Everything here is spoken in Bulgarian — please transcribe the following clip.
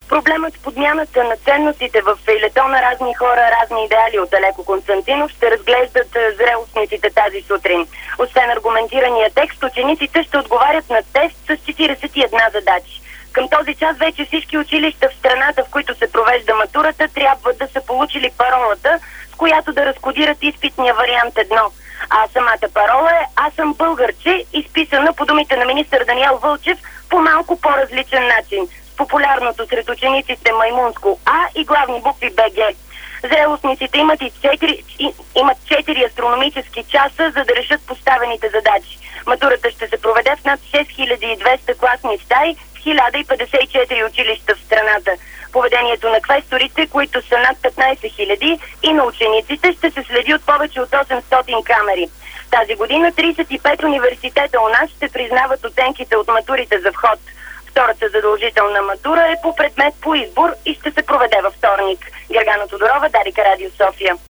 Проблемът с подмяната на ценностите в фейлетона "Разни хора, разни идеали" от Алеко Константинов ще разглеждат зрелостниците тази сутрин. Освен аргументирания текст, учениците ще отговарят на тест с 41 задачи. Към този час вече всички училища в страната, в които се провежда матурата, трябва да са получили паролата, с която да разкодират изпитния вариант 1. А самата парола е "Аз съм българче", изписана по думите на министър Даниел Вълчев по малко по-различен начин, с популярното сред учениците маймунско "А" и главни букви "БГ". Зрелостниците имат 4 астрономически часа, за да решат поставените задачи. Матурата ще се проведе в над 6200 класни стаи в 1054 училища в страната. Поведението на квесторите, които са над 15 000, и на учениците ще се следи от повече от 800 камери. Тази година 35 университета у нас ще признават оценките от матурите за вход. Втората задължителна матура е по предмет по избор и ще се проведе във вторник. Гергана Тодорова, Дарика, Радио София.